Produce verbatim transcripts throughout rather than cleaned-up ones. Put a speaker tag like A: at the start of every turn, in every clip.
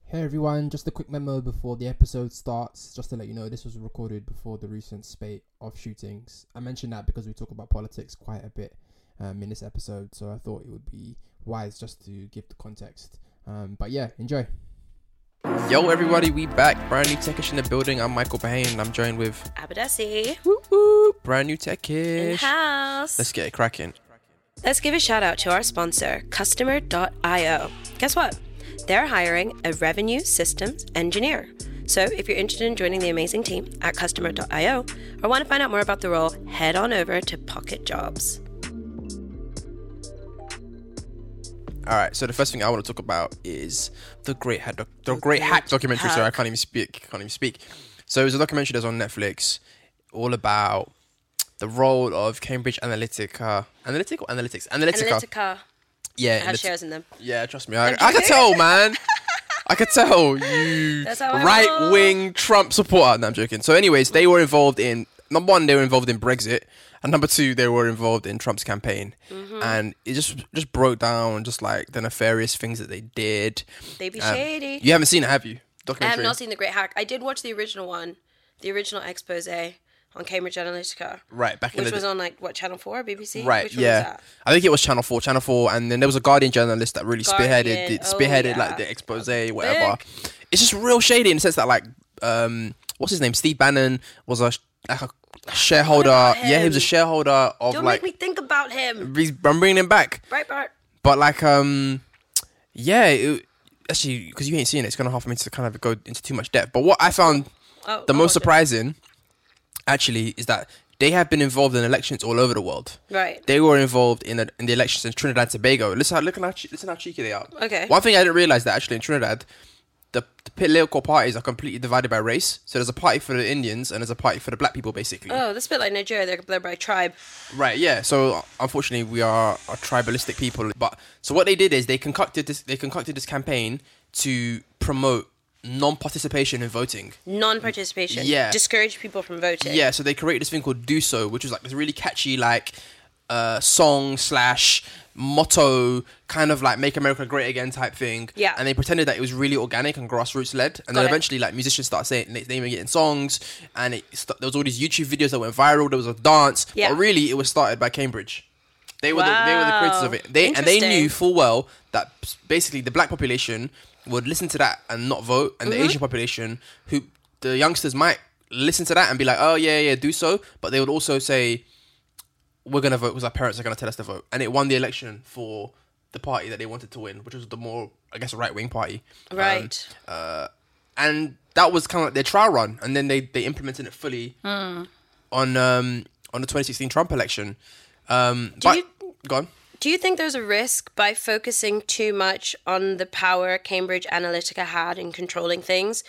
A: Hey everyone, just a quick memo before the episode starts, just to let you know this was recorded before the recent spate of shootings. I mentioned that because we talk about politics quite a bit um, in this episode, so I thought it would be wise just to give the context. Um, but yeah, enjoy.
B: Yo everybody, we back. Brand new Techish in the building. I'm Michael Bahane and I'm joined with
C: Abadesi.
B: Woo woo, brand new Techish.
C: In-house.
B: Let's get it cracking.
C: Let's give a shout out to our sponsor, Customer dot io. Guess what? They're hiring a revenue systems engineer. So if you're interested in joining the amazing team at Customer dot io or want to find out more about the role, head on over to Pocket Jobs.
B: All right, so the first thing I want to talk about is the Great Hack, doc- the Great Hack documentary.
C: Hack.
B: Sorry, I can't even speak. Can't even speak. So it was a documentary that's on Netflix, all about the role of Cambridge Analytica, Analytica or Analytics, Analytica.
C: Analytica
B: Yeah,
C: has
B: Analytica.
C: shares in them.
B: Yeah, trust me, I, I could tell, man. I could tell you
C: That's how I
B: right wing Trump supporter. No, I'm joking. So, anyways, they were involved in number one, they were involved in Brexit, and number two, they were involved in Trump's campaign,
C: Mm-hmm.
B: and it just just broke down just like the nefarious things that they did.
C: They be
B: Um,
C: shady.
B: You haven't seen it, have you?
C: I have
B: Documentary.
C: not seen The Great Hack. I did watch the original one, the original expose on Cambridge Analytica,
B: Right back in
C: which
B: the
C: was
B: day.
C: on like what Channel Four, B B C.
B: Right,
C: Which one
B: yeah.
C: was that?
B: I think it was Channel Four, Channel Four, and then there was a Guardian journalist that really spearheaded,
C: Guardian,
B: the,
C: oh,
B: spearheaded
C: yeah.
B: like the expose, whatever. It's just real shady in the sense that like, um, what's his name? Steve Bannon was a, like a shareholder.
C: about
B: Yeah, he was a
C: him.
B: shareholder of
C: Don't
B: like.
C: make me think about him.
B: he's- I'm bringing him back,
C: Breitbart.
B: but like, um, yeah, it, actually, because you ain't seen it, it's gonna hard for me to kind of go into too much depth. But what I found
C: Oh,
B: the
C: I'll
B: most
C: watch it.
B: surprising, actually, is that they have been involved in elections all over the world.
C: Right.
B: They were involved in, a, in the elections in Trinidad and Tobago. Listen, how, look at how, che- listen how cheeky they are.
C: Okay.
B: One thing I didn't realize that actually in Trinidad, the, the political parties are completely divided by race. So there's a party for the Indians and there's a party for the black people, basically.
C: Oh, that's a bit like Nigeria. They're, they're by tribe.
B: Right, yeah. So unfortunately, we are a tribalistic people. But so what they did is they concocted this. They concocted this campaign to promote non-participation in voting.
C: Non-participation.
B: Yeah.
C: Discourage people from voting.
B: Yeah, so they created this thing called Do So, which was like this really catchy like uh, song slash motto, kind of like "Make America Great Again" type thing.
C: Yeah.
B: And they pretended that it was really organic and grassroots led, and
C: Got
B: then
C: it.
B: eventually like musicians started saying naming it in songs, and it st- there was all these YouTube videos that went viral. There was a dance,
C: Yeah.
B: but really it was started by Cambridge. They were the, they were the creators of it. They and they
C: Interesting.
B: knew full well that basically the black population would listen to that and not vote, and
C: Mm-hmm.
B: the Asian population, who the youngsters might listen to that and be like, oh yeah, yeah, do so, but they would also say, we're gonna vote because our parents are gonna tell us to vote, and it won the election for the party that they wanted to win, which was the more, I guess, right wing party. Um,
C: Right.
B: and that was kind of like their trial run, and then they, they implemented it fully
C: Hmm.
B: on um on the twenty sixteen Trump election. Um,
C: Do
B: but
C: you-
B: go on.
C: Do you think there's a risk by focusing too much on the power Cambridge Analytica had in controlling things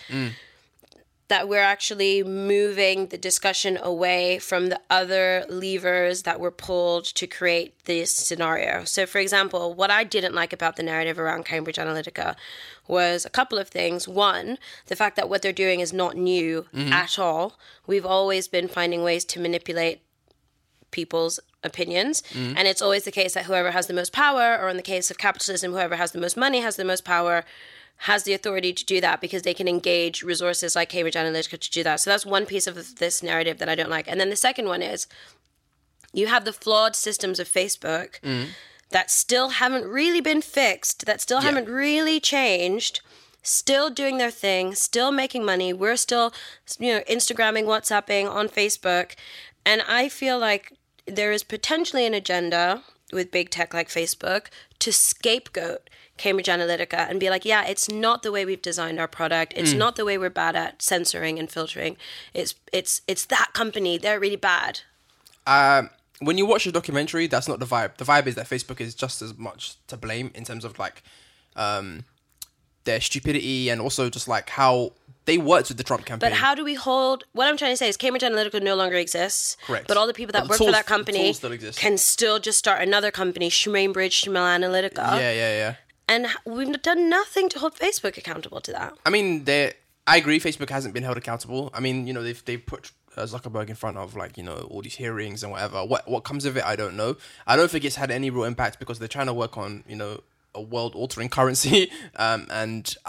C: that we're actually moving the discussion away from the other levers that were pulled to create this scenario? So, for example, what I didn't like about the narrative around Cambridge Analytica was a couple of things. One, the fact that what they're doing is not new at all. We've always been finding ways to manipulate people's opinions, and it's always the case that whoever has the most power, or in the case of capitalism, whoever has the most money has the most power, has the authority to do that because they can engage resources like Cambridge Analytica to do that. So that's one piece of this narrative that I don't like. And then the second one is you have the flawed systems of Facebook that still haven't really been fixed, that still
B: Yeah.
C: haven't really changed, still doing their thing, still making money. We're still, you know, Instagramming, WhatsApping on Facebook. And I feel like there is potentially an agenda with big tech like Facebook to scapegoat Cambridge Analytica and be like, yeah, it's not the way we've designed our product. It's not the way we're bad at censoring and filtering. It's it's it's that company. They're really bad.
B: Um, when you watch the documentary, that's not the vibe. The vibe is that Facebook is just as much to blame in terms of like um, their stupidity and also just like how they worked with the Trump campaign.
C: But how do we hold... What I'm trying to say is Cambridge Analytica no longer exists.
B: Correct.
C: But all the people that
B: But the
C: work
B: tools-
C: for that
B: the
C: company
B: tools still exist.
C: can still just start another company, Schmambridge, Schmal Analytica.
B: Yeah, yeah, yeah.
C: And we've done nothing to hold Facebook accountable to that.
B: I mean, they. I agree. Facebook hasn't been held accountable. I mean, you know, they've they put uh, Zuckerberg in front of like you know all these hearings and whatever. What what comes of it, I don't know. I don't think it's had any real impact because they're trying to work on you know a world altering currency. um, and I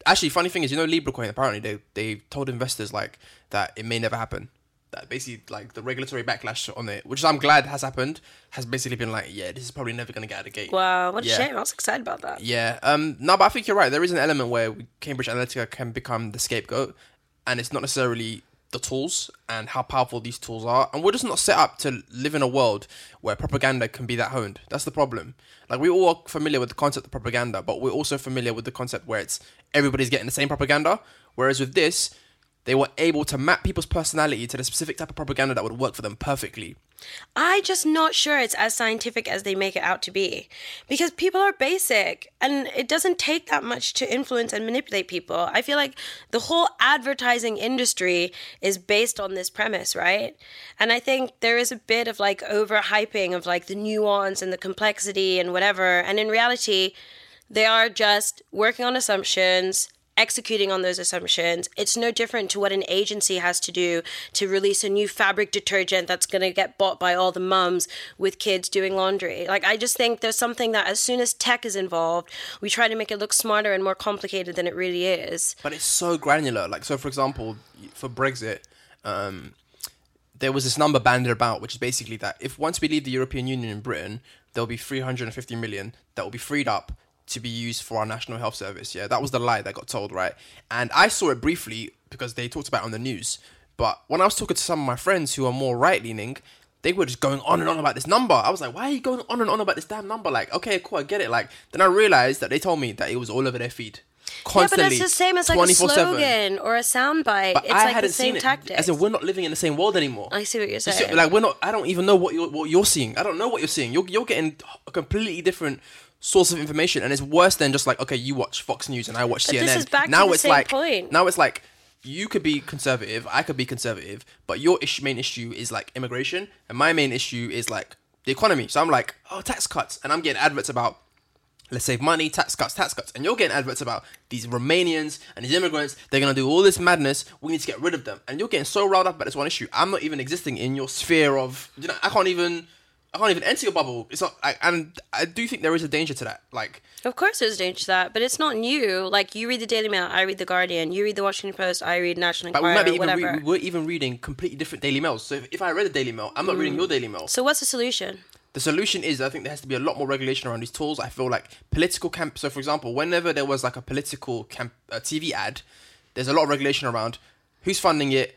B: actually, funny thing is, you know, Libra coin, apparently they they told investors like that it may never happen. That basically like the regulatory backlash on it, which I'm glad has happened, has basically been like, yeah, this is probably never going to get out of the gate.
C: Wow, what a
B: Yeah.
C: shame. I was excited about that.
B: Yeah. Um. No, but I think you're right. There is an element where Cambridge Analytica can become the scapegoat, and it's not necessarily the tools and how powerful these tools are. And we're just not set up to live in a world where propaganda can be that honed. That's the problem. Like, we all are familiar with the concept of propaganda, but we're also familiar with the concept where it's everybody's getting the same propaganda. Whereas with this, they were able to map people's personality to the specific type of propaganda that would work for them perfectly.
C: I just not sure it's as scientific as they make it out to be, because people are basic and it doesn't take that much to influence and manipulate people. I feel like the whole advertising industry is based on this premise, right? And I think there is a bit of like overhyping of like the nuance and the complexity and whatever. And in reality, they are just working on assumptions, executing on those assumptions. It's no different to what an agency has to do to release a new fabric detergent that's going to get bought by all the mums with kids doing laundry. Like, I just think there's something that as soon as tech is involved, we try to make it look smarter and more complicated than it really is.
B: But it's so granular. Like, so for example, for Brexit, um, there was this number banded about, which is basically that if once we leave the European Union in Britain, there'll be three hundred fifty million that will be freed up to be used for our National Health Service. Yeah, that was the lie that got told, right? And I saw it briefly because they talked about it on the news. But when I was talking to some of my friends who are more right-leaning, they were just going on and on about this number. I was like, why are you going on and on about this damn number? Like, okay, cool, I get it. Like, then I realized that they told me that it was all over their feed. Constantly,
C: yeah, but it's the same as like a
B: twenty-four seven.
C: slogan or a soundbite.
B: But
C: It's
B: I
C: like the
B: hadn't
C: same
B: seen it.
C: tactics.
B: As in, we're not living in the same world anymore.
C: I see what you're
B: You see,
C: saying.
B: like, we're not. I don't even know what you're what you're seeing. I don't know what you're seeing. You're you're getting a completely different source of information, and it's worse than just like, okay, you watch Fox News and I watch
C: But
B: C N N.
C: this is back to
B: now
C: the
B: it's
C: same
B: like
C: point.
B: now it's like you could be conservative, I could be conservative, but your issue, main issue is like immigration, and my main issue is like the economy. So I'm like, oh, tax cuts, and I'm getting adverts about, let's save money, tax cuts, tax cuts. And you're getting adverts about these Romanians and these immigrants. They're going to do all this madness. We need to get rid of them. And you're getting so riled up about this one issue. I'm not even existing in your sphere of, you know, I can't even, I can't even enter your bubble. It's not, I, and I do think there is a danger to that. Like,
C: Of course there's danger to that, but it's not new. Like, you read the Daily Mail, I read the Guardian. You read the Washington Post, I read National
B: but we
C: Enquirer,
B: might be even,
C: whatever.
B: re- we're even reading completely different Daily Mails. So if, if I read the Daily Mail, I'm not reading your Daily Mail.
C: So what's the solution?
B: The solution is, I think there has to be a lot more regulation around these tools. I feel like political camp. So, for example, whenever there was like a political camp, uh, T V ad, there's a lot of regulation around who's funding it,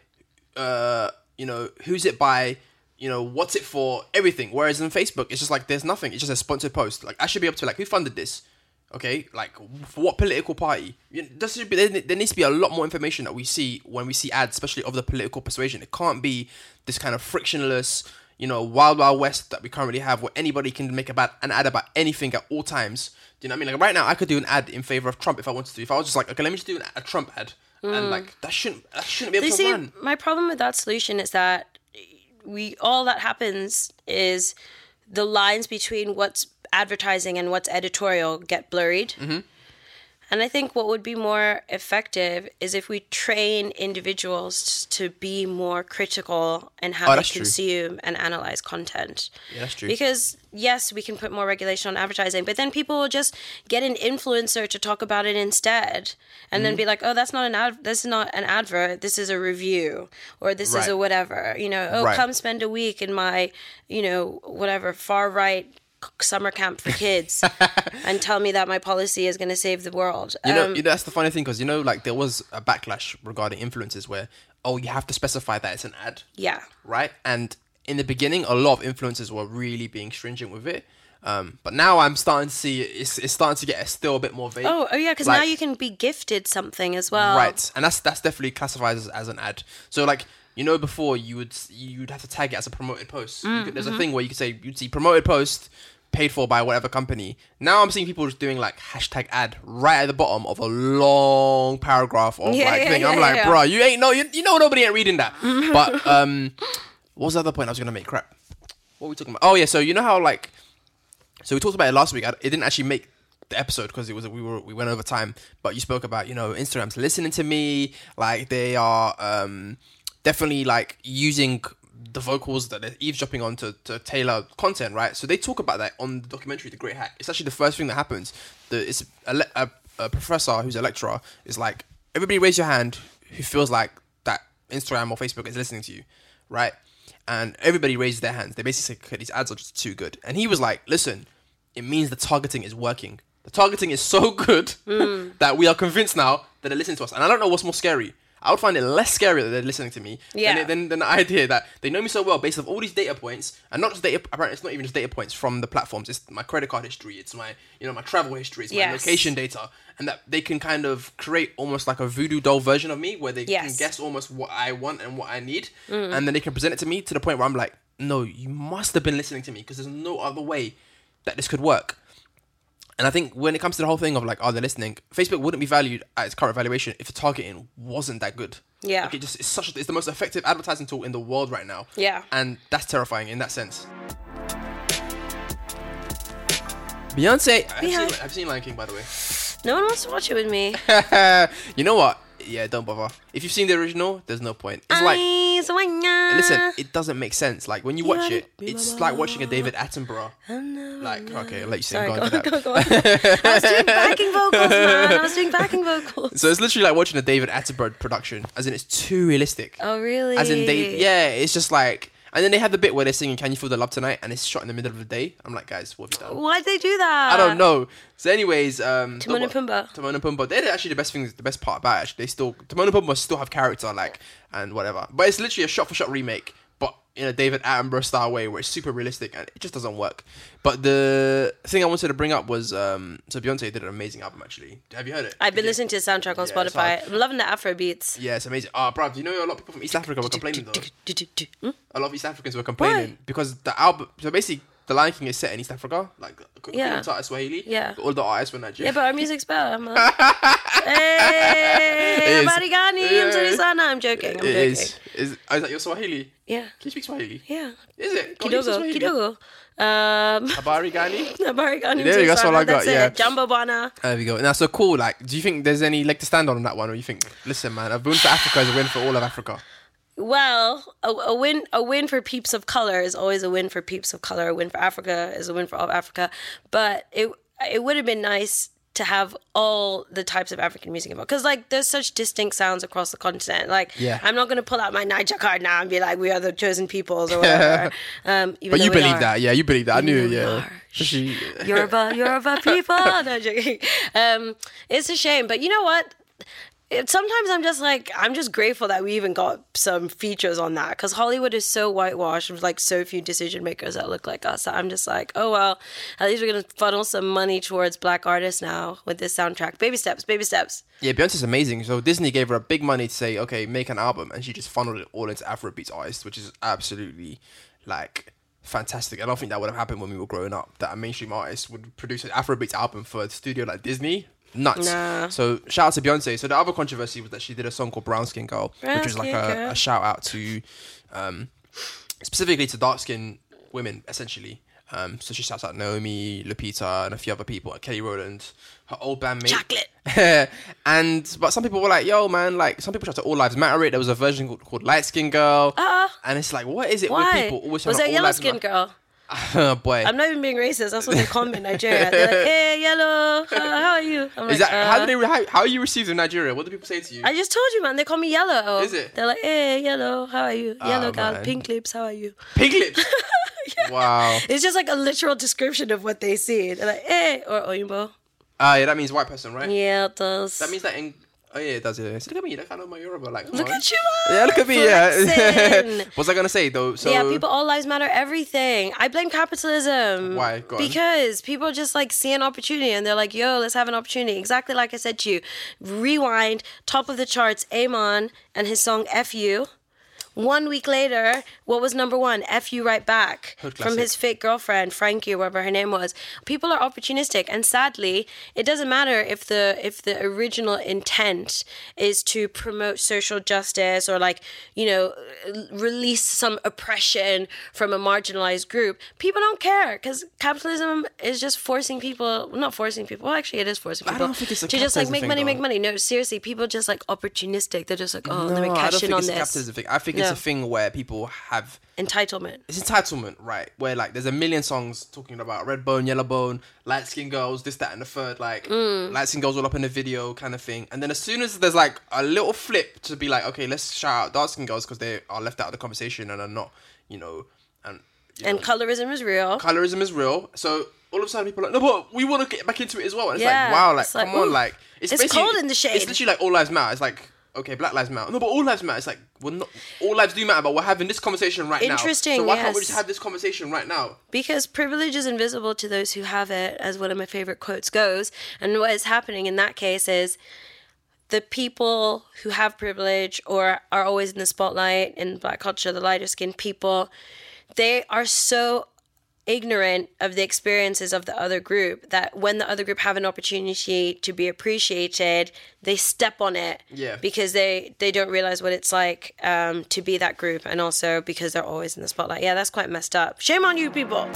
B: uh, you know, who's it by, you know, what's it for, everything. Whereas on Facebook, it's just like there's nothing. It's just a sponsored post. Like, I should be able to like, who funded this? Okay, like for what political party? You know, there, should be, there, there needs to be a lot more information that we see when we see ads, especially of the political persuasion. It can't be this kind of frictionless, you know, wild wild west that we currently have, where anybody can make about an ad about anything at all times. Do you know what I mean? Like right now, I could do an ad in favor of Trump if I wanted to. If I was just like, okay, let me just do an, a Trump ad, and like that shouldn't that shouldn't be able
C: You
B: to
C: see,
B: run.
C: my problem with that solution is that we all that happens is the lines between what's advertising and what's editorial get blurred.
B: Mm-hmm.
C: And I think what would be more effective is if we train individuals to be more critical in how
B: Oh,
C: they
B: that's true.
C: consume and analyze content.
B: Yeah, that's true.
C: Because yes, we can put more regulation on advertising, but then people will just get an influencer to talk about it instead, and
B: Mm-hmm.
C: then be like, "Oh, that's not an ad. This is not an advert. This is a review, or this is
B: Right.
C: a whatever." You know, oh,
B: Right.
C: come spend a week in my, you know, whatever far right summer camp for kids, and tell me that my policy is going to save the world.
B: You know,
C: Um,
B: you know, that's the funny thing because you know, like there was a backlash regarding influencers where, oh, you have to specify that it's an ad,
C: yeah.
B: right? And in the beginning, a lot of influencers were really being stringent with it. Um, but now I'm starting to see it's, it's starting to get still a bit more vague.
C: Oh, oh yeah, because
B: Like-
C: now you can be gifted something as well.
B: Right, and that's that's definitely classified as, as an ad. So like you know, before you would you'd have to tag it as a promoted post. You
C: Mm,
B: could, there's
C: mm-hmm.
B: a thing where you could say you'd see promoted post paid for by whatever company. Now I'm seeing people just doing like hashtag ad right at the bottom of a long paragraph of
C: Yeah,
B: like
C: yeah,
B: thing.
C: yeah,
B: I'm like,
C: yeah.
B: bro, you ain't no, you, you know nobody ain't reading that. But um, what was the other point I was gonna make? Crap. What were we talking about? Oh yeah, so you know how like, so we talked about it last week. I, it didn't actually make the episode because it was we were we went over time. But you spoke about you know Instagram's listening to me, like they are um definitely like using the vocals that they're eavesdropping on to, to tailor content, right? So they talk about that on the documentary The Great Hack. It's actually the first thing that happens. The it's a, le- a a professor who's a lecturer is like, everybody raise your hand who feels like that Instagram or Facebook is listening to you, right? And everybody raises their hands. They basically say, okay, these ads are just too good. And he was like, listen, it means the targeting is working. The targeting is so good mm. that we are convinced now that they're listening to us. And I don't know what's more scary. I would find it less scary that they're listening to me yeah. than, than, than the idea that they know me so well based on all these data points, and not just data. Apparently, it's not even just data points from the platforms. It's my credit card history. It's my, you know, my travel history. It's my yes. location data, and that they can kind of create almost like a voodoo doll version of me, where they yes. can guess almost what I want and what I need, mm. and then they can present it to me to the point where I'm like, no, you must have been listening to me because there's no other way that this could work. And I think when it comes to the whole thing of like, are they listening? Facebook wouldn't be valued at its current valuation if the targeting wasn't that good.
C: Yeah.
B: Like it just, it's such a, it's the most effective advertising tool in the world right now.
C: Yeah.
B: And that's terrifying in that sense. Beyonce, I've seen, I've seen Lion King, by the way.
C: No one wants to watch it with me.
B: You know what? Yeah, don't bother. If you've seen the original, there's no point. It's like, listen, it doesn't make sense. Like when you watch it, it's like watching a David Attenborough. Like, okay, I'll let you sing. Go, go, go, go, go.
C: I was doing backing vocals, man. I was doing backing vocals.
B: So it's literally like watching a David Attenborough production, as in it's too realistic.
C: Oh, really?
B: As in they, yeah, it's just like. And then they have the bit where they're singing "Can You Feel the Love Tonight" and it's shot in the middle of the day. I'm like, guys, what have you done?
C: Why'd they do that?
B: I don't know. So, anyways, um,
C: Timon and Pumbaa.
B: Timon and Pumbaa. They're actually the best things. The best part about it. Actually, they still Timon and Pumbaa still have character, like, and whatever. But it's literally a shot-for-shot remake, but in a David Attenborough style way, where it's super realistic and it just doesn't work. But the thing I wanted to bring up was, um, so Beyonce did an amazing album. Actually, have you heard it?
C: I've been
B: did
C: listening
B: you?
C: to the soundtrack on
B: yeah,
C: Spotify. I'm loving the Afro beats.
B: Yeah, it's amazing. Ah, oh, bro, do you know a lot of people from East Africa were complaining though? A lot of East Africans were complaining Why? because the album. So basically, The Lion King is set in East Africa, like
C: yeah,
B: Swahili.
C: Yeah,
B: all the artists were Nigerian.
C: Yeah, but our music's better. Man. Hey, Barigani, I'm sorry, Sana. I'm joking. I'm
B: it
C: joking.
B: Is. Is oh, is that your Swahili?
C: Yeah.
B: Can you speak Swahili?
C: Yeah.
B: Is it?
C: Kidogo, Kidogo. Um,
B: Abarigani?
C: Abarigani.
B: There you go, that's all I got,
C: that's
B: yeah.
C: It. Jumbo Bana.
B: There we go. Now, so cool. Like, do you think there's any leg to stand on on that one? Or you think, listen, man, a win for Africa is a win for all of Africa?
C: Well, a, a win a win for peeps of color is always a win for peeps of color. A win for Africa is a win for all of Africa. But it it would have been nice to have all the types of African music involved. Because, like, there's such distinct sounds across the continent. Like,
B: yeah.
C: I'm not going to pull out my Niger card now and be like, we are the chosen peoples or whatever. um, even
B: but you believe
C: are.
B: that. Yeah, you believe that. I knew it,
C: yeah.
B: She...
C: Yoruba, Yoruba people. No, joking. Um, it's a shame. But you know what? It, sometimes I'm just like, I'm just grateful that we even got some features on that, because Hollywood is so whitewashed with like so few decision makers that look like us. I'm just like, oh well, at least we're gonna funnel some money towards black artists now with this soundtrack. Baby steps, baby steps.
B: Yeah, Beyonce's amazing. So Disney gave her a big money to say, okay, make an album, and she just funneled it all into Afrobeats artists, which is absolutely like fantastic. I don't think that would have happened when we were growing up, that a mainstream artist would produce an Afrobeats album for a studio like Disney. Nuts. Nah. So shout out to Beyonce. So the other controversy was that she did a song called Brown Skin Girl, Brown which was like a, a shout out to um, specifically to dark skinned women, essentially. Um, so she shouts out Naomi, Lupita, and a few other people, Kelly Rowland, her old bandmate.
C: Chocolate.
B: And but some people were like, yo man, like some people shout out All Lives Matter it. There was a version called, called Light Skin Girl.
C: Uh,
B: and it's like, what is it
C: why?
B: with people always
C: was
B: shout
C: it
B: out
C: Yellow
B: All Lives
C: Skin
B: Matter?
C: Girl?
B: Oh boy,
C: I'm not even being racist. That's what they comment in Nigeria. They're like, "Hey, yellow, how, how are you?" I'm
B: Is
C: like,
B: that
C: uh,
B: how do they how, how are you received in Nigeria? What do people say to you?
C: I just told you, man. They call me yellow.
B: Is it?
C: They're like, "Hey, yellow, how are you?"
B: Oh,
C: Yellow gal,
B: man.
C: pink lips, how are you?
B: Pink lips.
C: Yeah.
B: Wow.
C: It's just like a literal description of what they see. They're like, "Hey," or "Oyinbo."
B: Ah, uh, yeah, that means white person, right?
C: Yeah, it does.
B: That means that in. Oh yeah, it does. Yeah. So look at me. Look, I know my Yoruba. Like,
C: look
B: on.
C: at you.
B: Yeah, look at me.
C: Flexing.
B: Yeah. What was I gonna say though? So
C: yeah, people, all lives matter, everything. I blame capitalism.
B: Why? Go on.
C: Because people just like see an opportunity and they're like, "Yo, let's have an opportunity." Exactly like I said to you. Rewind, top of the charts, Amon and his song "F You." One week later, what was number one? F You Right Back from his fake girlfriend, Frankie, or whatever her name was. People are opportunistic, and sadly, it doesn't matter if the if the original intent is to promote social justice or like, you know, release some oppression from a marginalized group. People don't care because capitalism is just forcing people, not forcing people, well, actually it is forcing people
B: I don't think it's a
C: to just like make
B: thing,
C: money,
B: though.
C: make money. No, seriously, people just like opportunistic. They're just like, oh,
B: no,
C: let me
B: I
C: cash
B: don't
C: in
B: think
C: on
B: it's
C: this.
B: capitalism thing. I think it's
C: No.
B: a thing where people have
C: Entitlement.
B: it's entitlement, right? Where like there's a million songs talking about red bone, yellow bone, light skin girls, this, that, and the third, like
C: Mm.
B: light skin girls all up in the video kind of thing. And then as soon as there's like a little flip to be like, okay, let's shout out dark skin girls because they are left out of the conversation and are not, you know, and you
C: And
B: know,
C: colorism is real.
B: colorism is real. So all of a sudden people are like, no, but we want to get back into it as well. And it's
C: Yeah,
B: like, wow, like
C: it's like,
B: come on,
C: ooh,
B: like it's,
C: it's
B: basically-
C: cold in the shade.
B: It's literally like all lives matter. It's like, okay, Black Lives Matter. No, but all lives matter. It's like, we're not, all lives do matter, but we're having this conversation right now.
C: Interesting,
B: So why can't we
C: yes.
B: just have this conversation right now?
C: Because privilege is invisible to those who have it, as one of my favorite quotes goes. And what is happening in that case is the people who have privilege or are always in the spotlight in Black culture, the lighter skinned people, they are so ignorant of the experiences of the other group that when the other group have an opportunity to be appreciated, they step on it.
B: Yeah.
C: Because they they don't realize what it's like um, to be that group, and also because they're always in the spotlight. Yeah, that's quite messed up. Shame on you people.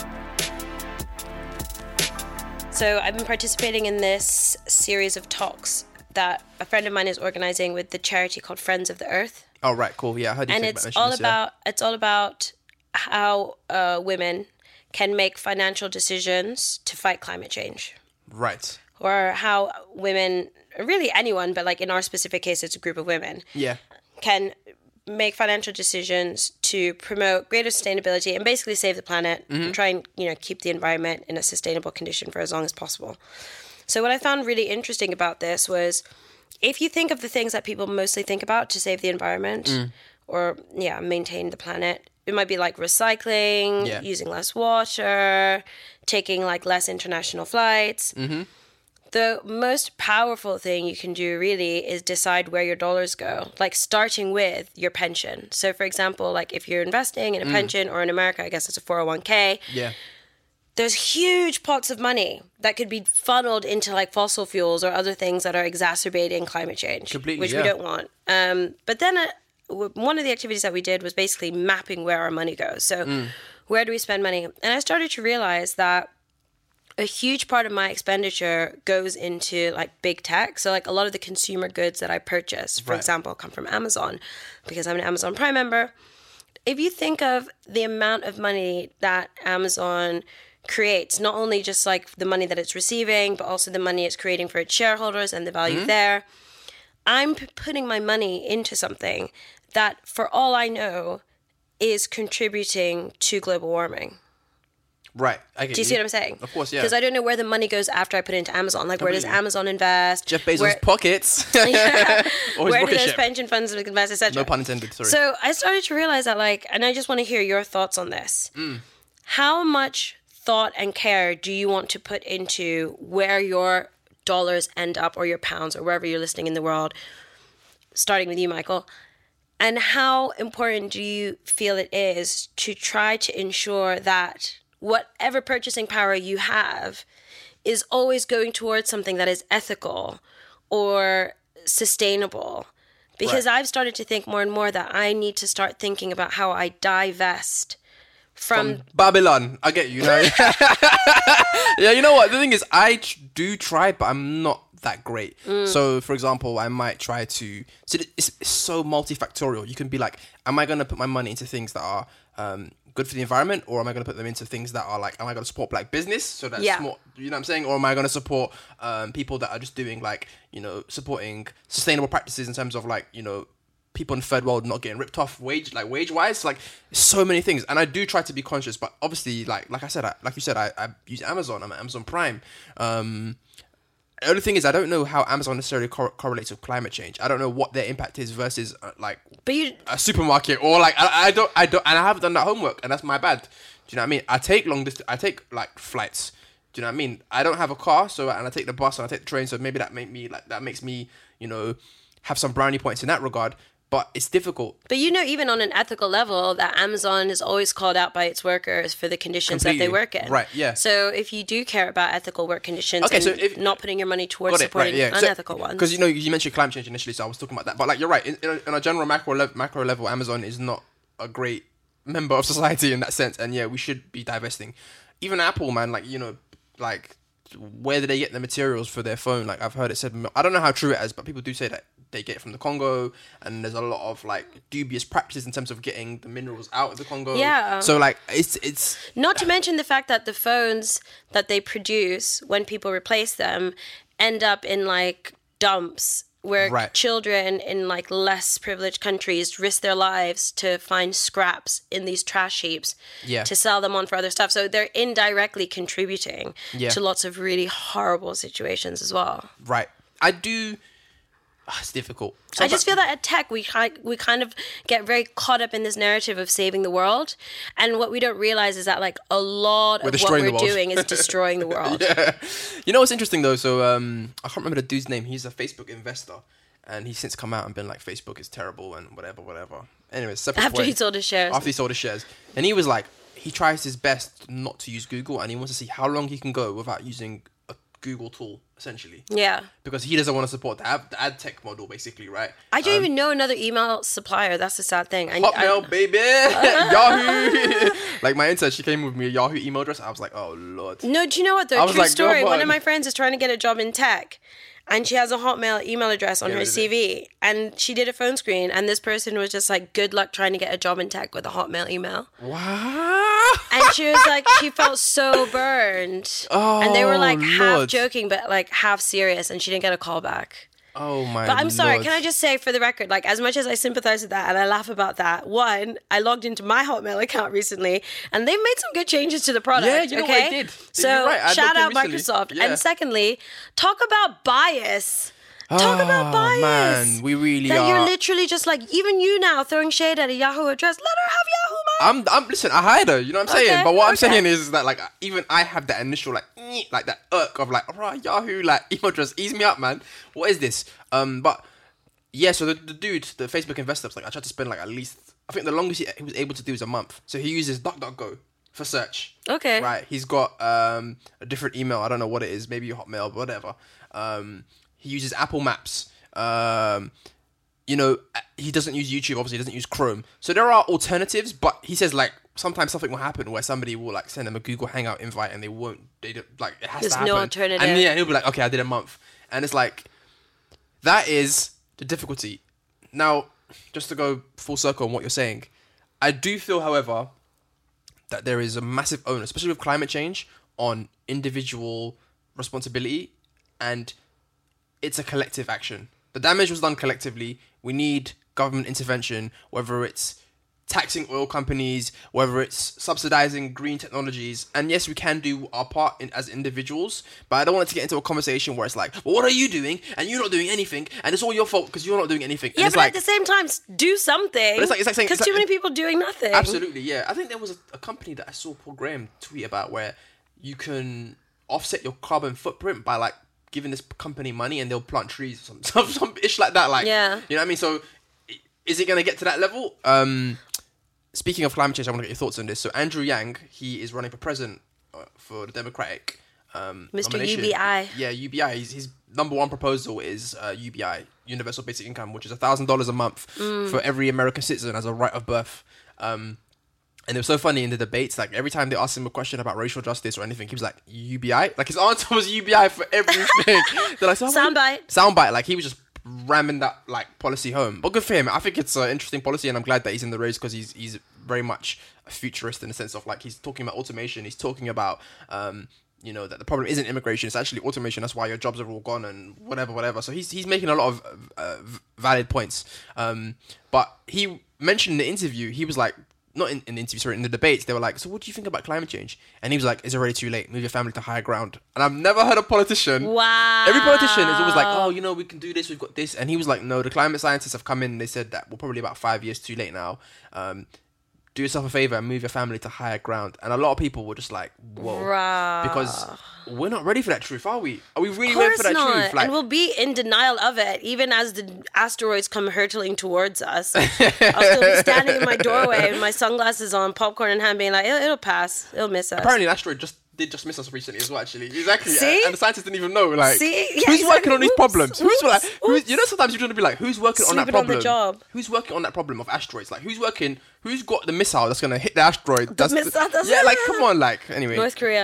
C: So I've been participating in this series of talks that a friend of mine is organizing with the charity called Friends of the Earth.
B: Oh, right, cool. Yeah, I heard you
C: And
B: say
C: it's
B: mention
C: all
B: this, yeah.
C: about it's all about how uh, women can make financial decisions to fight climate change,
B: Right.
C: or how women, really anyone, but like in our specific case, it's a group of women,
B: Yeah.
C: can make financial decisions to promote greater sustainability and basically save the planet and try and, you know, keep the environment in a sustainable condition for as long as possible. So what I found really interesting about this was, if you think of the things that people mostly think about to save the environment or, yeah, maintain the planet, it might be like recycling,
B: Yeah.
C: using less water, taking like less international flights.
B: Mm-hmm.
C: The most powerful thing you can do really is decide where your dollars go, like starting with your pension. So for example, like if you're investing in a pension, or in America, I guess it's a four oh one k,
B: Yeah.
C: there's huge pots of money that could be funneled into like fossil fuels or other things that are exacerbating climate change,
B: Completely,
C: which
B: yeah.
C: we don't want. Um, but then uh, w- one of the activities that we did was basically mapping where our money goes. So where do we spend money? And I started to realize that a huge part of my expenditure goes into like big tech. So like a lot of the consumer goods that I purchase, for
B: Right.
C: example, come from Amazon because I'm an Amazon Prime member. If you think of the amount of money that Amazon creates, not only just like the money that it's receiving, but also the money it's creating for its shareholders and the value there, I'm p- putting my money into something that, for all I know, is contributing to global warming.
B: Right. I get
C: Do you see what I'm saying?
B: Of course, yeah.
C: Because I don't know where the money goes after I put it into Amazon. Like, where does
B: Completely.
C: Amazon invest?
B: Jeff Bezos'
C: Where,
B: pockets.
C: yeah.
B: Or his
C: Where do
B: rocket
C: those
B: ship.
C: pension funds invest, et cetera?
B: No pun intended, sorry.
C: So I started to realize that, like, and I just want to hear your thoughts on this.
B: Mm.
C: How much thought and care do you want to put into where your dollars end up, or your pounds, or wherever you're listening in the world? Starting with you, Michael. And how important do you feel it is to try to ensure that whatever purchasing power you have is always going towards something that is ethical or sustainable? Because
B: Right.
C: I've started to think more and more that I need to start thinking about how I divest from,
B: From Babylon. I get you. know? Yeah, you know what? The thing is, I tr- do try, but I'm not that great.
C: Mm.
B: So, for example, I might try to. So it's, it's so multifactorial. You can be like, am I going to put my money into things that are um, good for the environment, or am I going to put them into things that are like, am I going to support black business? So that's
C: Yeah.
B: more, you know what I'm saying? Or am I going to support um, people that are just doing like, you know, supporting sustainable practices in terms of like, you know, people in the third world not getting ripped off wage like wage wise, like so many things. And I do try to be conscious, but obviously, like like I said, I, like you said, I, I use Amazon. I'm at Amazon Prime. Um, the only thing is, I don't know how Amazon necessarily cor- correlates with climate change. I don't know what their impact is versus uh, like
C: but you,
B: a supermarket, or like I, I don't I don't and I haven't done that homework, and that's my bad. Do you know what I mean? I take long distance. I take like flights. Do you know what I mean? I don't have a car, so and I take the bus and I take the train, so maybe that make me like that makes me, you know, have some brownie points in that regard. But it's difficult.
C: but you know, even on an ethical level, that Amazon is always called out by its workers for the conditions that they
B: Completely.
C: work in.
B: Right, yeah.
C: So if you do care about ethical work conditions,
B: Okay,
C: and
B: so if-
C: not putting your money towards
B: Got it,
C: supporting
B: right, yeah.
C: unethical ones.
B: Because you know you mentioned climate change initially, so I was talking about that. But like you're right, in, in, a, in a general macro level, macro level, Amazon is not a great member of society in that sense, and yeah, we should be divesting. Even Apple, man, like you know, like where do they get the materials for their phone? Like I've heard it said, I don't know how true it is, but people do say that they get it from the Congo, and there's a lot of like dubious practices in terms of getting the minerals out of the Congo.
C: Yeah.
B: So like it's it's
C: Not to mention the fact that the phones that they produce when people replace them end up in like dumps where
B: Right.
C: children in like less privileged countries risk their lives to find scraps in these trash heaps
B: Yeah.
C: to sell them on for other stuff. So they're indirectly contributing
B: Yeah.
C: to lots of really horrible situations as well.
B: right. I do. ah, It's difficult.
C: I just feel that at tech we ki- we kind of get very caught up in this narrative of saving the world, and what we don't realize is that like a lot
B: We're
C: of what
B: destroying
C: we're
B: the world.
C: doing is destroying the world.
B: Yeah. You know what's interesting though? So um, I can't remember the dude's name. He's a Facebook investor, and he's since come out and been like, Facebook is terrible and whatever, whatever. Anyways, separate
C: After he
B: point.
C: sold his shares.
B: After he sold his shares, and he was like, he tries his best not to use Google, and he wants to see how long he can go without using a Google tool, essentially,
C: Yeah.
B: because he doesn't want to support the ad, the ad tech model, basically, right?
C: I don't even know another email supplier. That's the sad thing. I,
B: Hotmail,
C: I,
B: baby, Yahoo. Like my intern, she came with me a Yahoo email address. I was like, oh lord.
C: no, do you know what? The
B: I was
C: true
B: like,
C: story.
B: go
C: One
B: on.
C: of my friends is trying to get a job in tech, and she has a Hotmail email address on
B: Yeah,
C: her
B: did
C: C V. And she did a phone screen, and this person was just like, "Good luck trying to get a job in tech with a Hotmail email."
B: Wow.
C: And she was like, she felt so burned.
B: Oh,
C: and they were like half
B: Lord.
C: joking, but like half serious, and she didn't get a call back.
B: Oh my.
C: But I'm sorry,
B: Lord.
C: can I just say for the record, like as much as I sympathize with that and I laugh about that, one, I logged into my Hotmail account recently and they've made some good changes to the product.
B: Yeah, you know what
C: okay?
B: I did.
C: So
B: You're right, I
C: shout out
B: logged in recently.
C: Microsoft.
B: Yeah.
C: And secondly, talk about bias. Talk about
B: Oh,
C: bias.
B: man, we really
C: that
B: are.
C: you're literally just like, even you now throwing shade at a Yahoo address, let her have Yahoo, man.
B: I'm, I'm, listen, I hired her, you know what I'm saying?
C: Okay,
B: But what I'm
C: okay.
B: saying is that, like, even I have that initial, like, "Nyeh," like that irk of, like, alright, Yahoo, like, email address, ease me up, man. What is this? Um, but, yeah, so the, the dude, the Facebook investor, was like, I tried to spend, like, at least, I think the longest he, he was able to do is a month. So he uses DuckDuckGo for search.
C: Okay.
B: Right, he's got um, a different email, I don't know what it is, maybe Hotmail, whatever. Um, he uses Apple Maps. Um, you know, he doesn't use YouTube, obviously, he doesn't use Chrome. So there are alternatives, but he says, like, sometimes something will happen where somebody will, like, send them a Google Hangout invite and they won't, they don't, like, it has
C: There's
B: to happen.
C: no alternative.
B: And yeah, he'll be like, okay, I did a month. And it's like, that is the difficulty. Now, just to go full circle on what you're saying, I do feel, however, that there is a massive onus, especially with climate change, on individual responsibility, and it's a collective action. The damage was done collectively. We need government intervention, whether it's taxing oil companies, whether it's subsidizing green technologies. And yes, we can do our part in, as individuals, but I don't want it to get into a conversation where it's like, well, what are you doing? And you're not doing anything, and it's all your fault because you're not doing anything. And
C: Yeah,
B: it's
C: but
B: like,
C: at the same time, s- do something.
B: But it's like- it's like saying-
C: Because
B: it's
C: too
B: like-
C: many people doing nothing.
B: absolutely, yeah. I think there was a, a company that I saw Paul Graham tweet about where you can offset your carbon footprint by like giving this company money and they'll plant trees or some some, some ish like that. Like,
C: Yeah.
B: you know what I mean? So, i- is it going to get to that level? Um, speaking of climate change, I want to get your thoughts on this. So, Andrew Yang, he is running for president uh, for the Democratic um,
C: Mister
B: nomination.
C: U B I.
B: Yeah, U B I. His, his number one proposal is uh, U B I, Universal Basic Income, which is one thousand dollars a month
C: Mm.
B: for every American citizen as a right of birth. Um, and it was so funny in the debates, like every time they asked him a question about racial justice or anything, he was like, U B I? Like his answer was U B I for everything. They're like, so
C: Soundbite.
B: Soundbite. Like he was just ramming that like policy home. But good for him. I think it's an interesting policy and I'm glad that he's in the race because he's he's very much a futurist in the sense of like he's talking about automation. He's talking about, um, you know, that the problem isn't immigration. It's actually automation. That's why your jobs are all gone and whatever, whatever. So he's he's making a lot of uh, valid points. Um, but he mentioned in the interview, he was like, not in, in the interview, sorry, in the debates, they were like, so what do you think about climate change? And he was like, it's already too late. Move your family to higher ground. And I've never heard a politician.
C: Wow.
B: Every politician is always like, oh, you know, we can do this. We've got this. And he was like, no, the climate scientists have come in. And they said that we're probably about five years too late now. Um, do yourself a favor and move your family to higher ground. And a lot of people were just like, whoa.
C: Bruh.
B: Because we're not ready for that truth, are we? Are we really
C: Of
B: ready
C: course
B: for that
C: not.
B: truth? Like,
C: and we'll be in denial of it, even as the asteroids come hurtling towards us. I'll still be standing in my doorway with my sunglasses on, popcorn in hand, being like, it'll, it'll pass. It'll miss us.
B: apparently an asteroid just did just miss us recently as well, actually. Exactly.
C: See?
B: And the scientists didn't even know. Like,
C: See? Yeah,
B: who's
C: exactly.
B: working on these
C: Oops,
B: problems? Who's
C: oops,
B: like, who's,
C: oops.
B: you know, sometimes you're going to be like, who's working on that
C: Sleeping on the
B: problem?
C: job.
B: Who's working on that problem of asteroids? Like, who's working, who's got the missile that's going to hit the asteroid? That's
C: missile that's-
B: yeah, like, come on, like, anyway.
C: North Korea.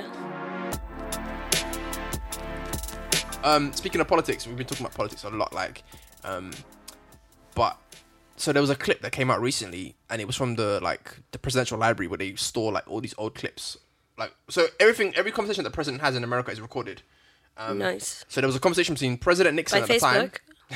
B: Um, speaking of politics, we've been talking about politics a lot. Like, Um, but so there was a clip that came out recently, and it was from the like the presidential library where they store like all these old clips. Like so, everything, every conversation that the president has in America is recorded. Um,
C: Nice.
B: So there was a conversation between President Nixon
C: By
B: at the time.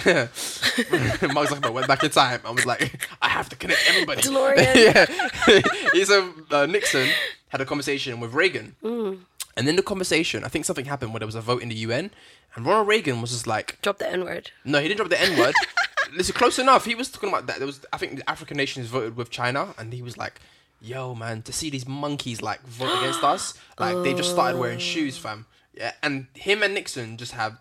C: Facebook?
B: Mark Zuckerberg went back in time and was like, I have to connect everybody.
C: DeLorean.
B: yeah. He said uh, Nixon had a conversation with Reagan.
C: Mm.
B: And in the conversation, I think something happened where there was a vote in the U N. And Ronald Reagan was just like...
C: Drop the N-word.
B: No, he didn't drop the N-word. Listen, close enough. He was talking about that. There was, I think the African nations voted with China. And he was like, yo, man, to see these monkeys like vote against us. Like, they just started wearing shoes, fam. Yeah, and him and Nixon just had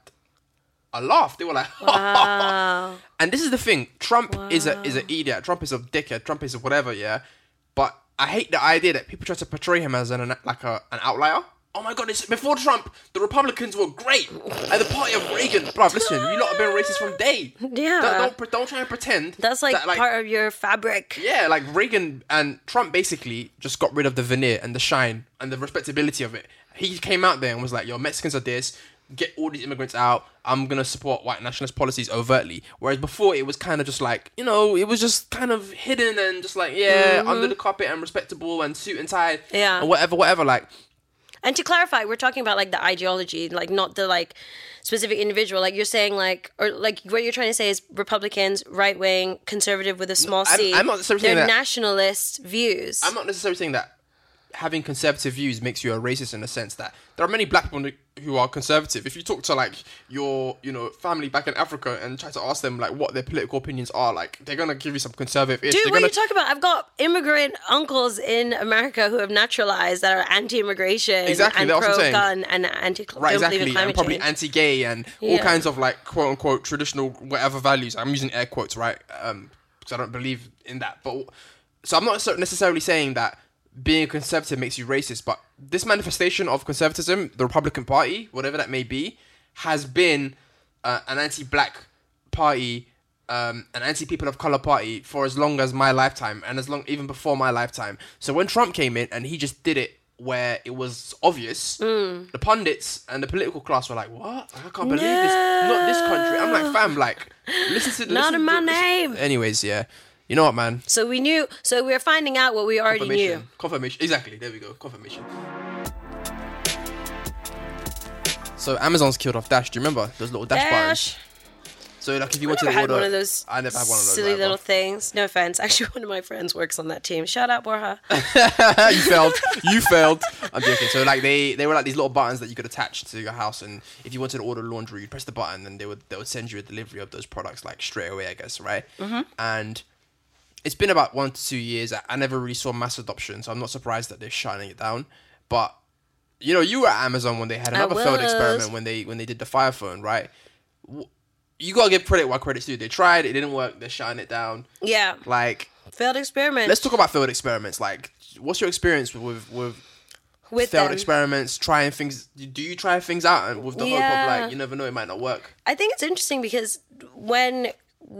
B: a laugh. They were like,
C: Wow.
B: And this is the thing. Trump
C: Wow.
B: is a is an idiot. Trump is a dickhead. Trump is a whatever. Yeah, but I hate the idea that people try to portray him as an like a an outlier. Oh my god! It's, before Trump, the Republicans were great, and the party of Reagan. Bruv, listen, you lot have been racist from day.
C: Yeah.
B: Don't don't, pre- don't try and pretend.
C: That's like,
B: that,
C: part of your fabric.
B: Yeah, like Reagan and Trump basically just got rid of the veneer and the shine and the respectability of it. He came out there and was like, yo, Mexicans are this, get all these immigrants out, I'm going to support white nationalist policies overtly. Whereas before it was kind of just like, you know, it was just kind of hidden and just like, yeah,
C: Mm-hmm.
B: under the carpet and respectable and suit and tie.
C: Yeah.
B: And whatever, whatever, like...
C: And to clarify, we're talking about like the ideology, like not the like specific individual. Like you're saying like, or like what you're trying to say is Republicans, right wing, conservative with a small
B: I'm-
C: c.
B: I'm not necessarily
C: They're
B: saying that-
C: nationalist views.
B: I'm not necessarily saying that having conservative views makes you a racist in the sense that there are many black people who are conservative. If you talk to like your, you know, family back in Africa and try to ask them like what their political opinions are, like they're gonna give you some conservative.
C: Dude,
B: they're
C: what
B: gonna...
C: are you talking about? I've got immigrant uncles in America who have naturalized that are anti-immigration
B: Exactly,
C: and
B: that's what I'm saying.
C: pro-gun and anti
B: Right,
C: don't believe in
B: exactly,
C: climate
B: and probably
C: change.
B: anti-gay and all
C: Yeah.
B: kinds of like quote unquote traditional whatever values. I'm using air quotes, right? Um, because I don't believe in that. But so I'm not so- necessarily saying that being a conservative makes you racist, but this manifestation of conservatism, the Republican Party, whatever that may be, has been uh, an anti-black party, um, an anti-people of color party for as long as my lifetime, and as long even before my lifetime. So when Trump came in and he just did it where it was obvious,
C: Mm.
B: the pundits and the political class were like, "What? I can't believe this! Not this country." I'm like, "Fam, like, listen to
C: Not
B: listen
C: in my
B: to- listen-
C: name.
B: Anyways, yeah, you know what, man.
C: So we knew, so we were finding out what we already
B: Confirmation.
C: knew.
B: Confirmation. Exactly. There we go. Confirmation. So Amazon's killed off Dash. Do you remember those little Dash,
C: Dash.
B: bars? So like if you
C: I
B: wanted
C: never
B: to
C: had
B: order,
C: one of those
B: I never had one of those.
C: silly
B: either.
C: little things. No offense. Actually, one of my friends works on that team. Shout out, Borja.
B: you failed. You failed. I'm joking. So like they, they were like these little buttons that you could attach to your house, and if you wanted to order laundry, you'd press the button, and they would they would send you a delivery of those products like straight away, I guess, right? Mm-hmm. And it's been about one to two years. I, I never really saw mass adoption, so I'm not surprised that they're shutting it down. But you know, you were at Amazon when they had
C: I
B: another failed
C: was.
B: experiment when they when they did the Fire Phone, right? W- You gotta give credit where credit's due. They tried, it didn't work. They're shutting it down.
C: Yeah.
B: Like,
C: Failed experiment.
B: let's talk about failed experiments. Like, what's your experience with with
C: With
B: failed
C: them.
B: experiments, trying things? Do you try things out and with the hope
C: Yeah.
B: of like you never know, it might not work?
C: I think it's interesting because when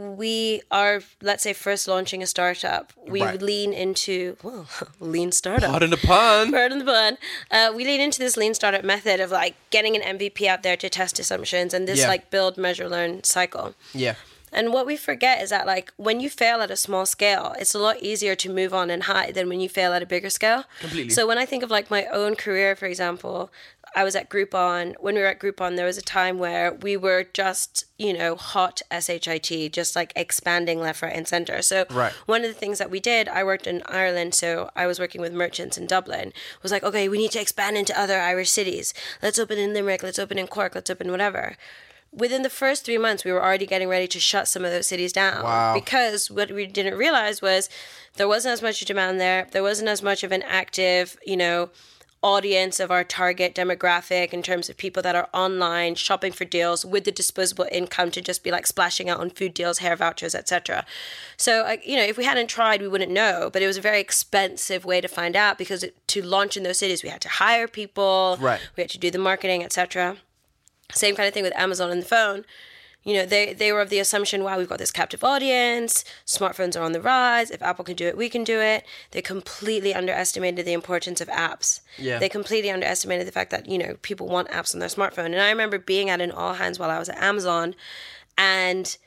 C: we are, let's say, first launching a startup, we
B: Right.
C: lean into, well, lean startup.
B: Pardon the pun.
C: Pardon the pun. Uh, we lean into this lean startup method of like getting an M V P out there to test assumptions and this
B: Yeah.
C: like build, measure, learn cycle.
B: Yeah,
C: And what we forget is that like when you fail at a small scale, it's a lot easier to move on and hide than when you fail at a bigger scale.
B: Completely.
C: So when I think of like my own career, for example, I was at Groupon. When we were at Groupon, there was a time where we were just, you know, hot S H I T, just like expanding left, right, and center. So
B: Right.
C: one of the things that we did, I worked in Ireland, so I was working with merchants in Dublin, was like, okay, we need to expand into other Irish cities. Let's open in Limerick, let's open in Cork, let's open whatever. Within the first three months, we were already getting ready to shut some of those cities down.
B: Wow.
C: Because what we didn't realize was there wasn't as much demand there. There wasn't as much of an active, you know, audience of our target demographic in terms of people that are online shopping for deals with the disposable income to just be like splashing out on food deals, hair vouchers, et cetera. So, uh, you know, if we hadn't tried, we wouldn't know. But it was a very expensive way to find out because it, to launch in those cities, we had to hire people,
B: Right.
C: we had to do the marketing, et cetera. Same kind of thing with Amazon and the phone. You know, they, they were of the assumption, wow, we've got this captive audience, smartphones are on the rise, if Apple can do it, we can do it. They completely underestimated the importance of apps.
B: Yeah.
C: They completely underestimated the fact that, you know, people want apps on their smartphone. And I remember being at an all hands while I was at Amazon, and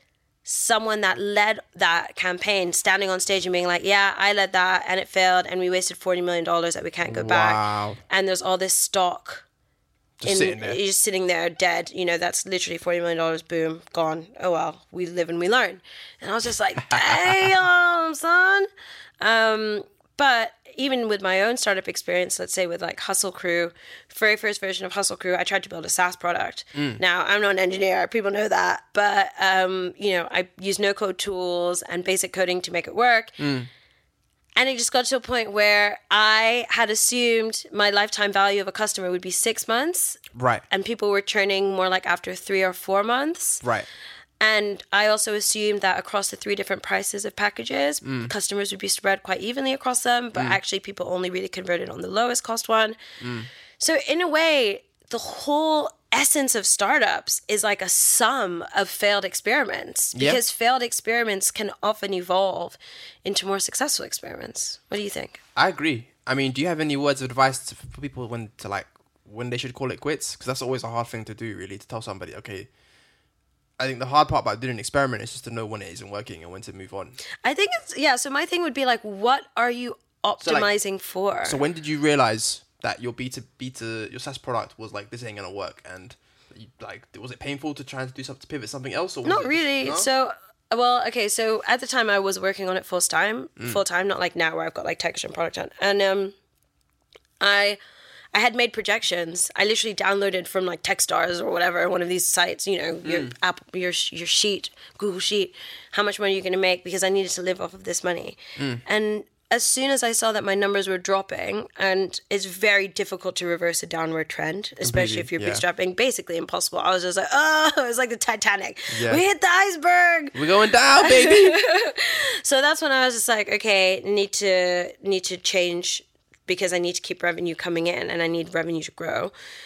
C: someone that led that campaign standing on stage and being like, yeah, I led that and it failed and we wasted forty million dollars that we can't go back.
B: Wow.
C: And there's all this stock.
B: Just
C: in,
B: sitting there.
C: You're just sitting there dead. You know, that's literally forty million dollars. Boom, gone. Oh, well, we live and we learn. And I was just like, damn, son. Um, but even with my own startup experience, let's say with like Hustle Crew, very first version of Hustle Crew, I tried to build a SaaS product. Mm. Now, I'm not an engineer. People know that. But, um, you know, I use no-code tools and basic coding to make it work.
B: Mm.
C: And it just got to a point where I had assumed my lifetime value of a customer would be six months.
B: Right.
C: And people were churning more like after three or four months.
B: Right.
C: And I also assumed that across the three different prices of packages, mm. customers would be spread quite evenly across them. But mm. actually, people only really converted on the lowest cost one. Mm. So in a way, the whole essence of startups is like a sum of failed experiments,
B: yep.
C: because failed experiments can often evolve into more successful experiments. What do you think?
B: I agree. I mean, do you have any words of advice to, for people when to like when they should call it quits? Because that's always a hard thing to do, really, to tell somebody, okay, I think the hard part about doing an experiment is just to know when it isn't working and when to move on.
C: I think it's, yeah, so my thing would be like, what are you optimizing
B: so like,
C: for?
B: So when did you realize that your B two B to your SaaS product was like, this ain't gonna work, and you, like, was it painful to try to do something, to pivot something else, or was
C: not
B: it
C: really?
B: Just,
C: no? So, well, okay. So at the time, I was working on it full time,
B: Mm.
C: full time, not like now where I've got like texture and product on, and um, I. I had made projections. I literally downloaded from like Techstars or whatever, one of these sites, you know, your
B: Mm.
C: app, your your sheet, Google Sheet, how much money you're going to make, because I needed to live off of this money.
B: Mm.
C: And as soon as I saw that my numbers were dropping, and it's very difficult to reverse a downward trend, especially if you're
B: yeah.
C: bootstrapping, basically impossible. I was just like, oh, it was like the Titanic.
B: Yeah.
C: We hit the iceberg.
B: We're going down, baby.
C: So that's when I was just like, okay, need to need to change, because I need to keep revenue coming in and I need revenue to grow.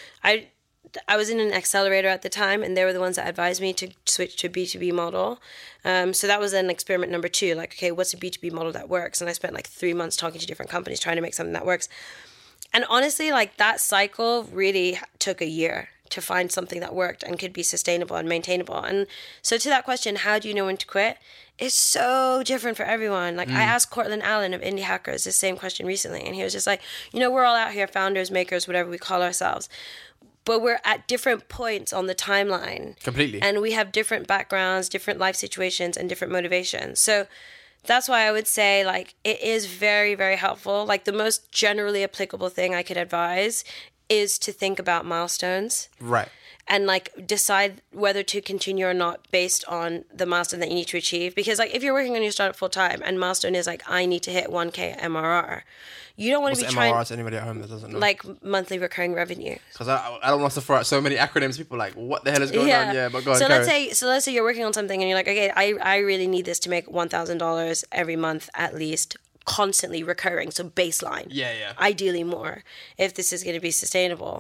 C: I I was in an accelerator at the time, and they were the ones that advised me to switch to a B two B model. Um, so that was then experiment number two. Like, okay, what's a B two B model that works? And I spent like three months talking to different companies trying to make something that works. And honestly, like that cycle really took a year to find something that worked and could be sustainable and maintainable. And so to that question, how do you know when to quit? It's so different for everyone. Like, mm. I asked Cortland Allen of Indie Hackers the same question recently, and he was just like, you know, we're all out here, founders, makers, whatever we call ourselves, but we're at different points on the timeline.
B: Completely.
C: And we have different backgrounds, different life situations, and different motivations. So that's why I would say, like, it is very, very helpful. Like, the most generally applicable thing I could advise is to think about milestones.
B: Right.
C: And like decide whether to continue or not based on the milestone that you need to achieve. Because like if you're working on your startup full time and milestone is like, I need to hit one K M R R, you don't want to be
B: M R R
C: trying
B: to anybody at home that doesn't know.
C: like monthly recurring revenue.
B: Because I, I don't want to throw out so many acronyms. People are like, what the hell is going
C: yeah.
B: on? Yeah, but go on.
C: So
B: carry.
C: let's say so let's say you're working on something and you're like, okay, I I really need this to make one thousand dollars every month at least, constantly recurring, so baseline.
B: Yeah, yeah.
C: Ideally more, if this is going to be sustainable.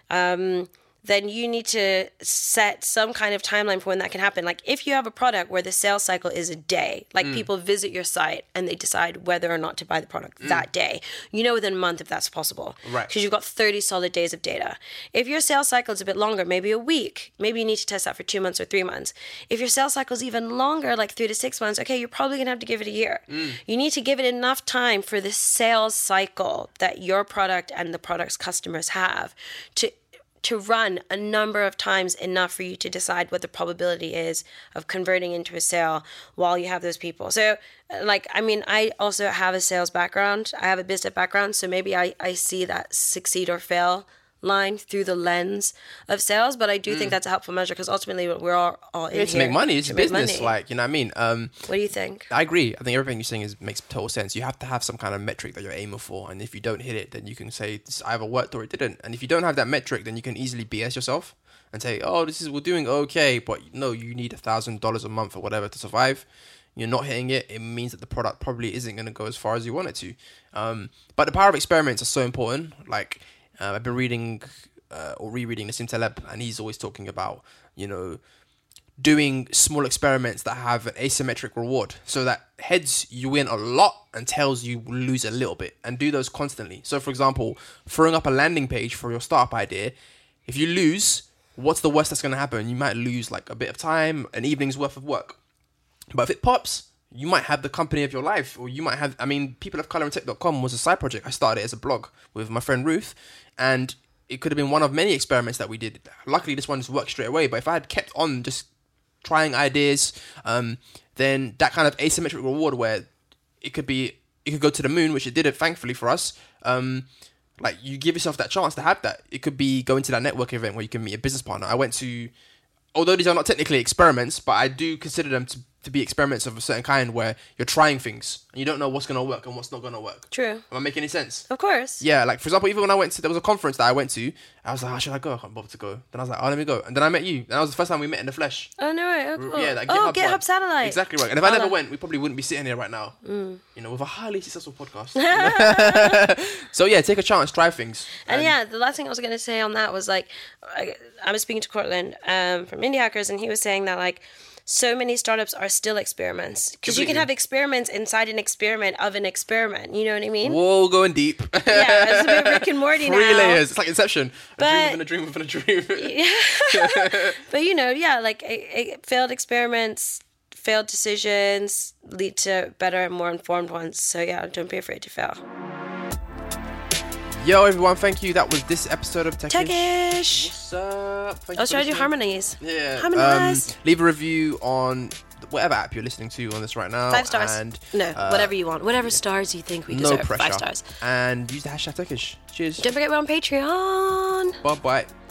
C: Um, then you need to set some kind of timeline for when that can happen. Like if you have a product where the sales cycle is a day, like mm. people visit your site and they decide whether or not to buy the product mm. that day, you know within a month if that's possible.
B: Right.
C: Because you've got thirty solid days of data. If your sales cycle is a bit longer, maybe a week, maybe you need to test that for two months or three months. If your sales cycle is even longer, like three to six months, okay, you're probably going to have to give it a year. Mm. You need to give it enough time for the sales cycle that your product and the product's customers have to to run a number of times enough for you to decide what the probability is of converting into a sale while you have those people. So like, I mean, I also have a sales background. I have a business background. So maybe I, I see that succeed or fail line through the lens of sales, but I do mm. think that's a helpful measure because ultimately we're all, all in
B: it's
C: here
B: to make money. It's
C: to
B: a
C: make
B: business,
C: money.
B: like, you know what I mean? Um,
C: what do you think?
B: I agree. I think everything you're saying is makes total sense. You have to have some kind of metric that you're aiming for, and if you don't hit it, then you can say this either worked or it didn't. And if you don't have that metric, then you can easily B S yourself and say, oh, this is we're doing okay, but no, you need a thousand dollars a month or whatever to survive. You're not hitting it, it means that the product probably isn't going to go as far as you want it to. Um, but the power of experiments is so important. Like uh, I've been reading uh, or rereading Nassim Taleb, and he's always talking about, you know, doing small experiments that have an asymmetric reward, so that heads you win a lot and tails you lose a little bit, and do those constantly. So for example, throwing up a landing page for your startup idea, if you lose, what's the worst that's going to happen? You might lose like a bit of time, an evening's worth of work. But if it pops, you might have the company of your life, or you might have, I mean, people of color and tech dot com was a side project. I started it as a blog with my friend Ruth, and it could have been one of many experiments that we did. Luckily, this one just worked straight away. But if I had kept on just trying ideas, um, then that kind of asymmetric reward where it could be, it could go to the moon, which it did it thankfully for us. Um, like you give yourself that chance to have that. It could be going to that network event where you can meet a business partner. I went to, although these are not technically experiments, but I do consider them to, to be experiments of a certain kind where you're trying things and you don't know what's going to work and what's not going to work.
C: True.
B: Am I making any sense?
C: Of course.
B: Yeah, like for example, even when I went to, there was a conference that I went to, I was like, how should I go? I can't bother to go. Then I was like, oh, let me go. And then I met you. And that was the first time we met in the flesh.
C: Oh, no way. Oh, cool.
B: Yeah, that
C: oh,
B: GitHub
C: GitHub
B: one.
C: Satellite.
B: Exactly right. And if I
C: Oh,
B: never
C: that-
B: went, we probably wouldn't be sitting here right now.
C: Mm.
B: You know, with a highly successful podcast. So yeah, take a chance, try things.
C: And yeah, the last thing I was going to say on that was like, I, I was speaking to Cortland um, from Indie Hackers, and he was saying that like, so many startups are still experiments because you can
B: Completely.
C: have experiments inside an experiment of an experiment. You know what I mean?
B: Whoa, going deep.
C: Yeah, it's a bit Rick and Morty
B: Three
C: now.
B: layers. It's like Inception. A
C: But-
B: dream within a dream within a dream.
C: But you know, yeah, like it, it, failed experiments, failed decisions lead to better and more informed ones. So yeah, don't be afraid to fail.
B: Yo, everyone, thank you. That was this episode of Techish.
C: Techish.
B: What's up? Thank
C: I was
B: you for
C: trying to do
B: listening.
C: harmonies.
B: Yeah.
C: Harmonize.
B: Um, leave a review on whatever app you're listening to on this right now.
C: Five stars.
B: And,
C: no,
B: uh,
C: whatever you want. Whatever stars you think we
B: no
C: deserve.
B: pressure.
C: Five stars.
B: And use the hashtag Techish. Cheers.
C: Don't forget we're on Patreon.
B: Bye bye.